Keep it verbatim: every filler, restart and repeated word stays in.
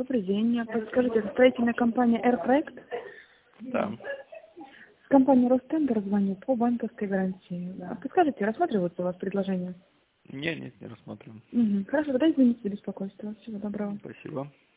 Добрый день. Подскажите, это строительная компания «Р-проект»? Да. С компании «Ростендер» звоню по банковской гарантии. А подскажите, рассматриваются у вас предложения? Не, нет, не рассматриваем. Угу. Хорошо, тогда извините за беспокойство. Всего доброго. Спасибо.